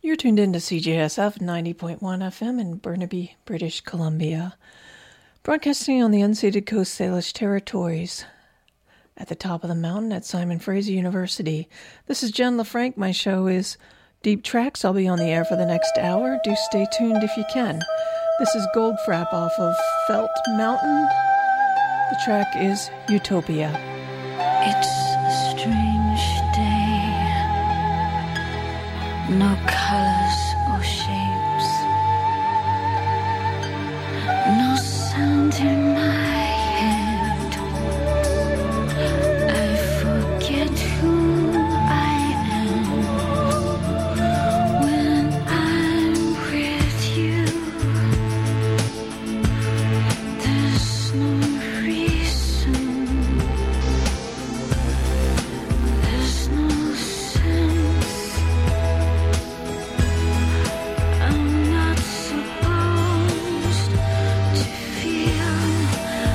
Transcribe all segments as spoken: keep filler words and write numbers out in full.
You're tuned in to C J S F ninety point one F M in Burnaby, British Columbia, broadcasting on the unceded Coast Salish territories at the top of the mountain at Simon Fraser University. This is Jen LaFranc. My show is Deep Tracks. I'll be on the air for the next hour. Do stay tuned if you can. This is Goldfrapp off of Felt Mountain. The track is Utopia. It's a strange day. No colors or shapes. No sound in my head. I forget who I am when I'm with you. There's no reason. There's no sense. I'm not supposed to feel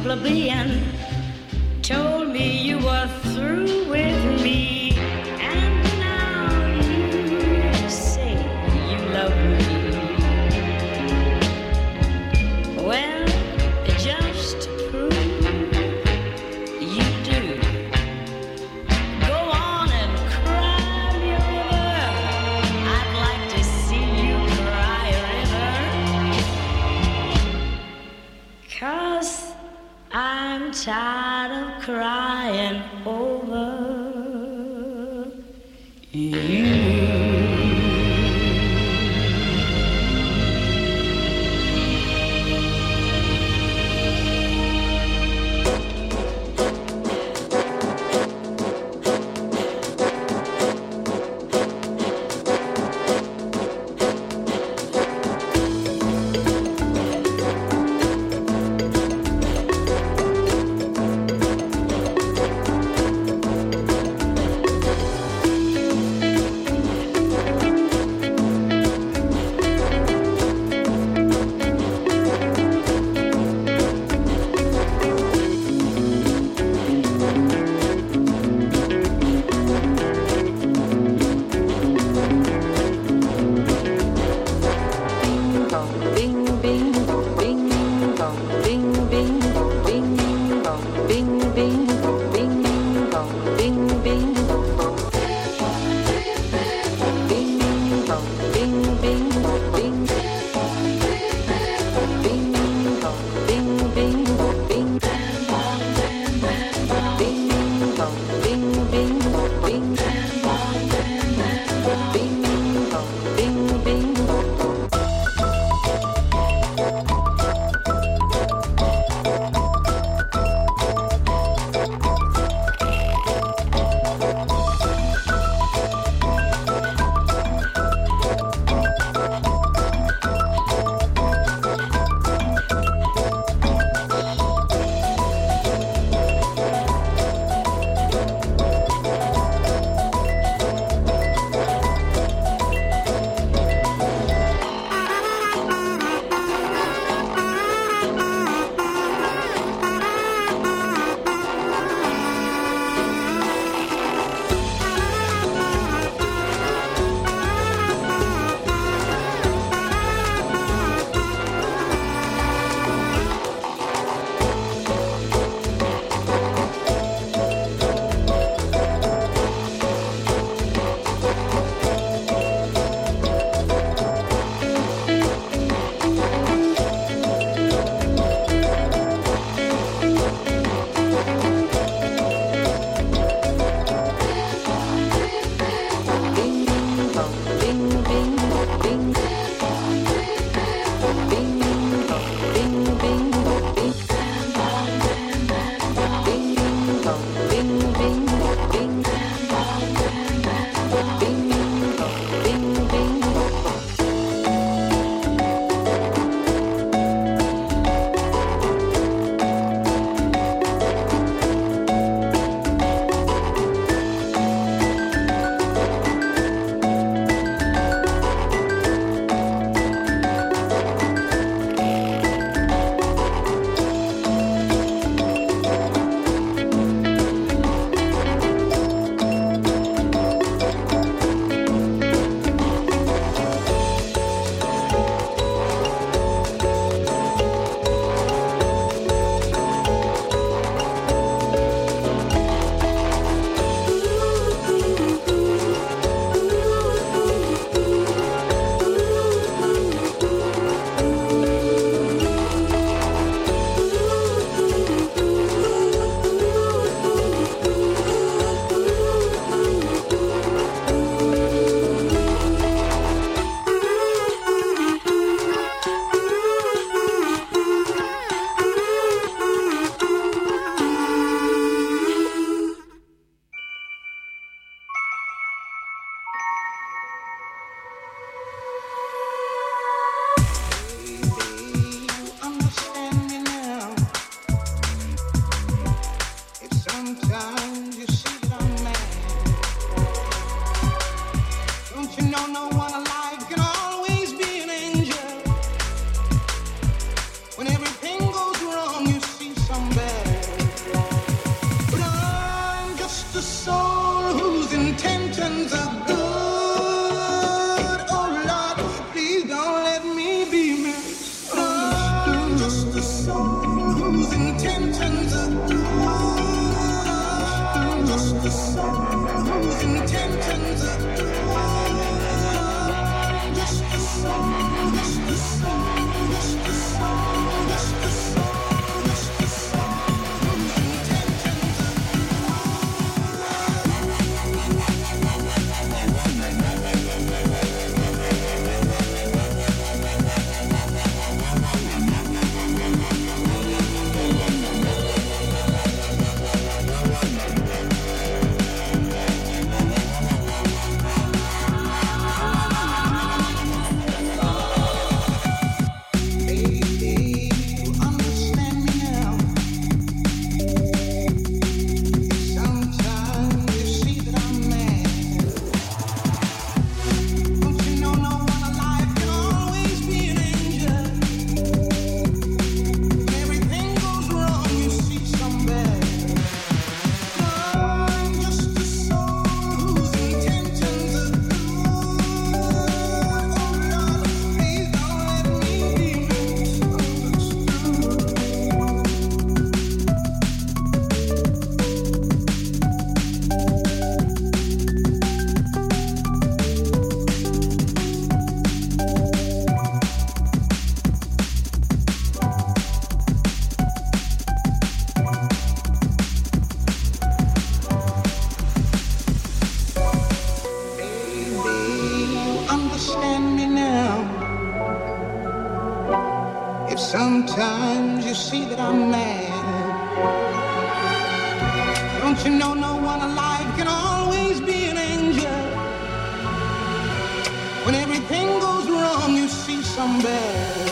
plebeian told me you were through with me, and now you say you love me. Well, just to prove you do, go on and cry me over. I'd like to see you cry a river, 'cause I'm tired of crying over you. just a soul whose intentions are good. Oh Lord, please don't let me be misunderstood. Just a soul whose intentions are good. Just a soul whose intentions are good. Just a soul, just a soul, just a soul, just a soul, just a soul whose intentions are sometimes you see that I'm mad. Don't you know no one alive can always be an angel? When everything goes wrong, you see some bad.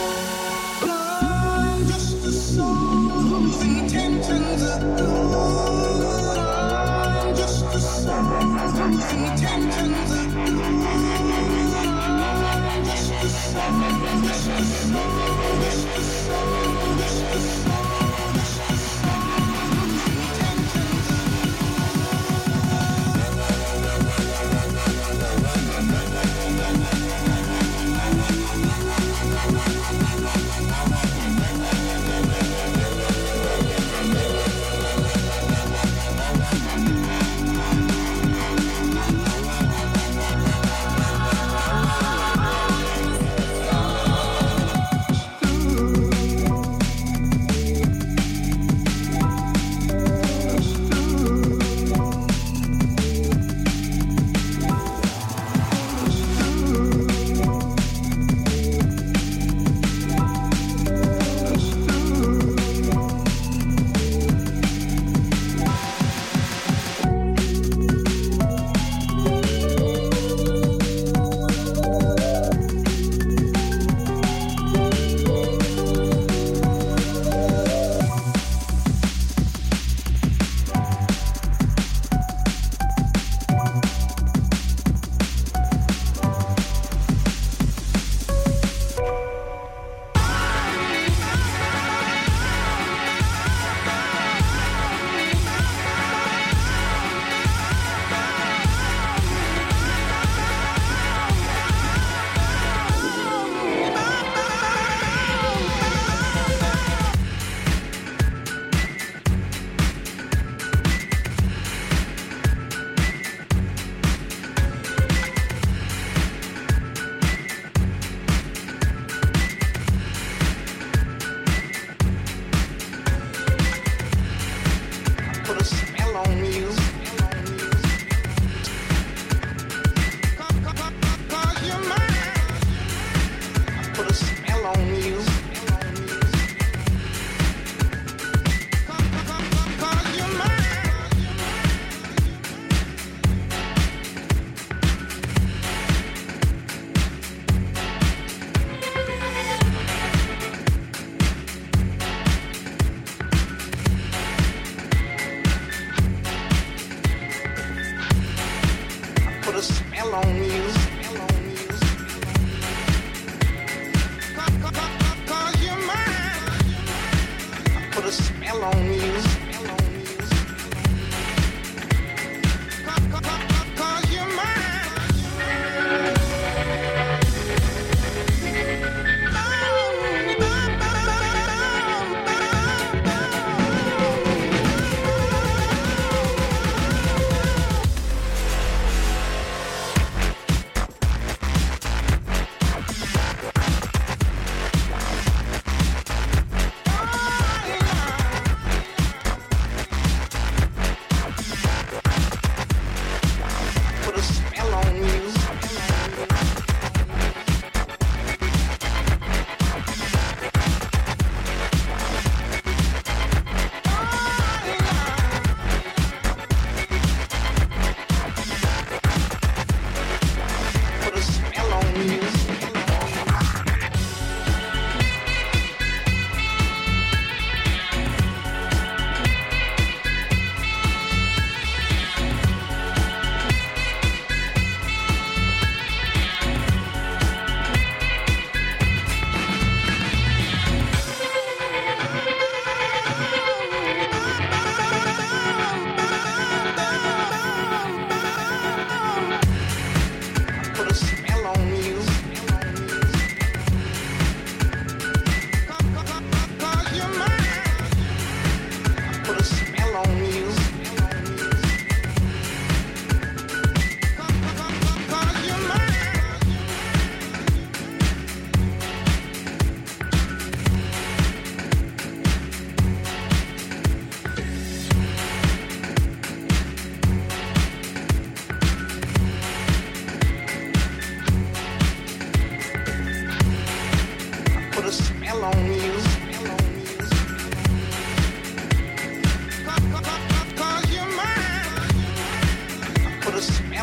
I'm just a soul whose intentions are good. I'm just a soul whose intentions are good. I'm just a soul, just a soul.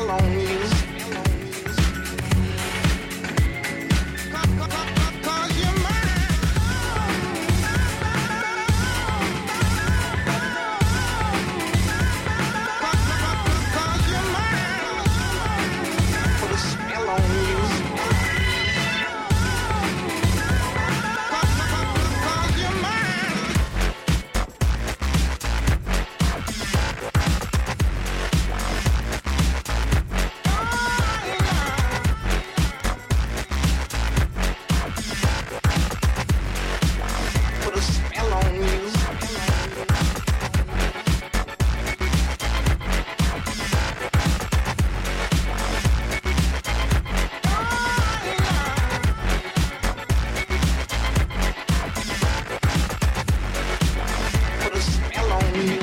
spell on you. Cause you're mine. Cause you're mine. Put a spell on you. Cause you're mine. Put a spell on you. Put a spell on you.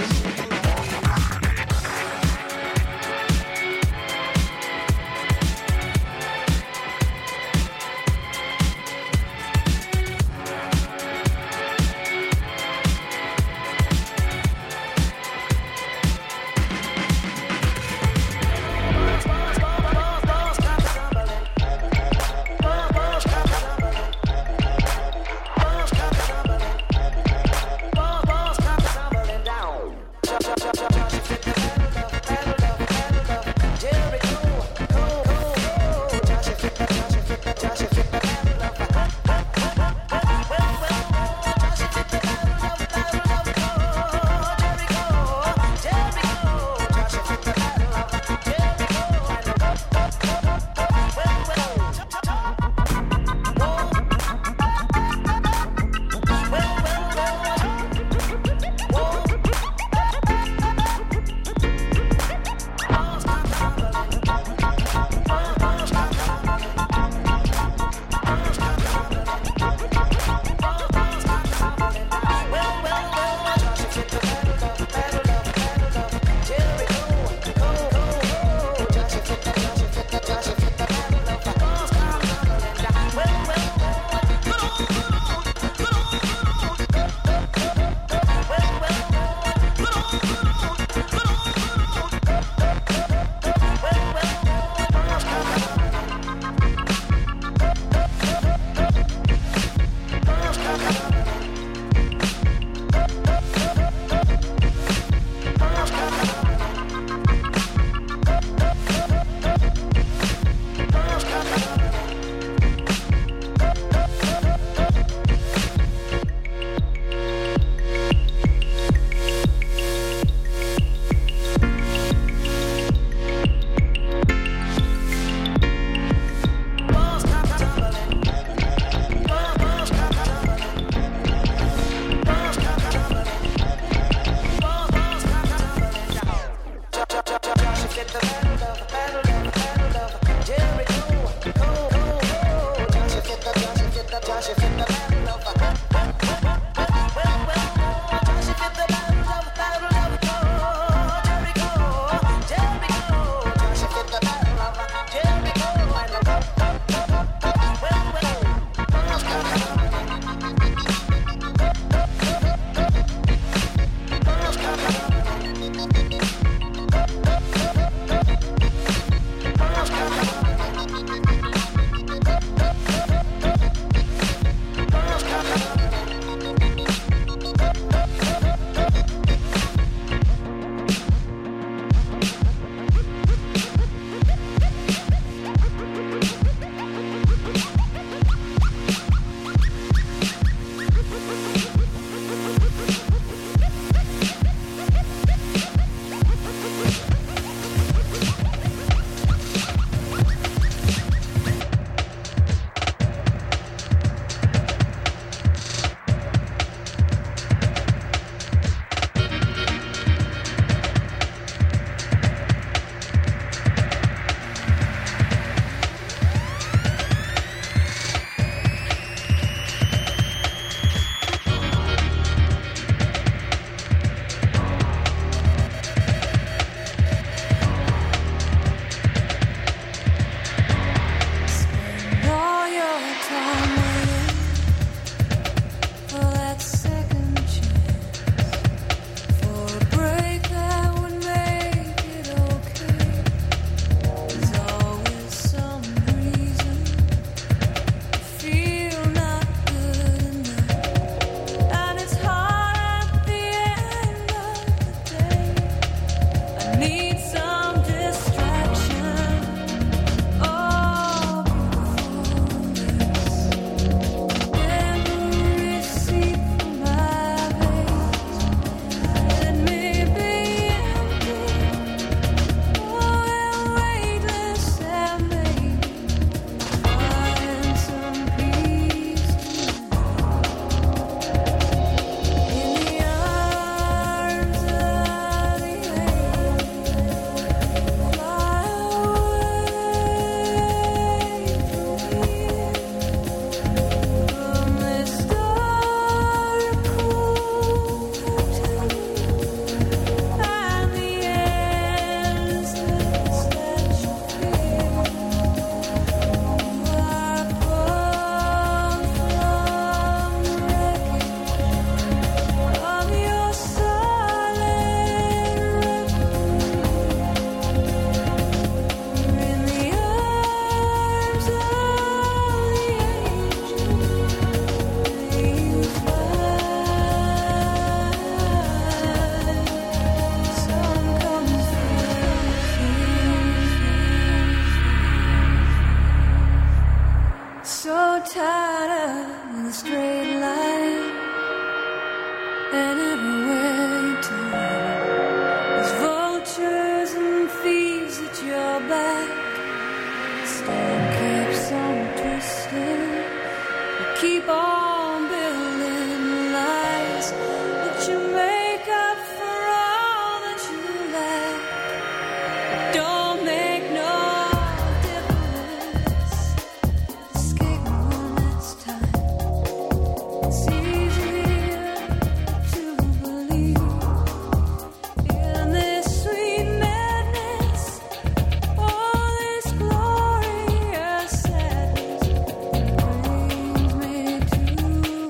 thieves at your back. Still keeps on twisting. You keep on building lies that you make up for all that you lack. Don't make no difference. Escape one last time. It's easier to believe in this sweet madness, all this glorious sadness brings me to my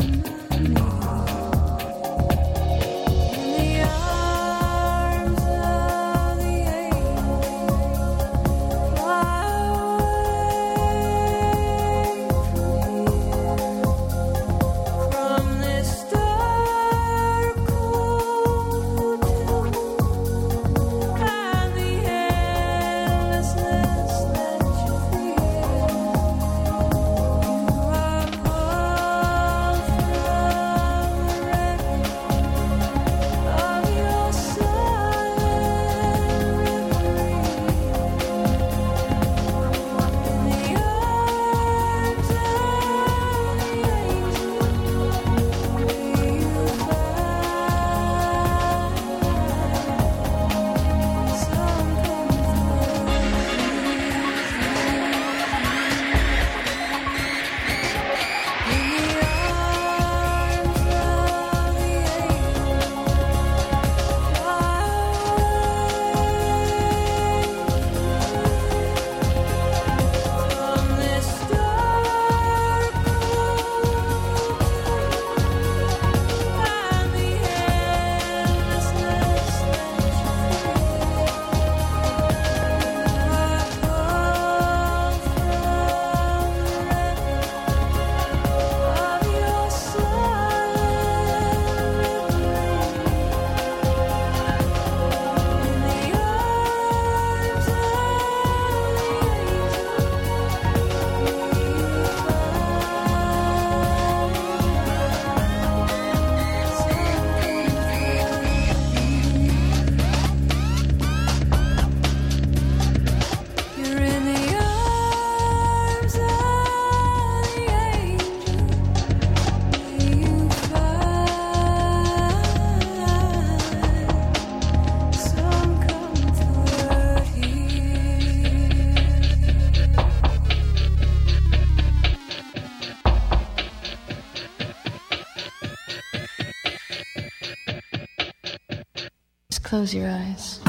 knees. In the arms of the angel, fly away from this dark cold tomb and the endlessness that you feel. You are called from the wreck of your silent reverie. In the arms of the angel, may you find some from this dark and the endlessness that you feel. You are called from the wreck of your silent reverie. In the arms of the You're in the arms of the angel. May you find some comfort here. Just close your eyes.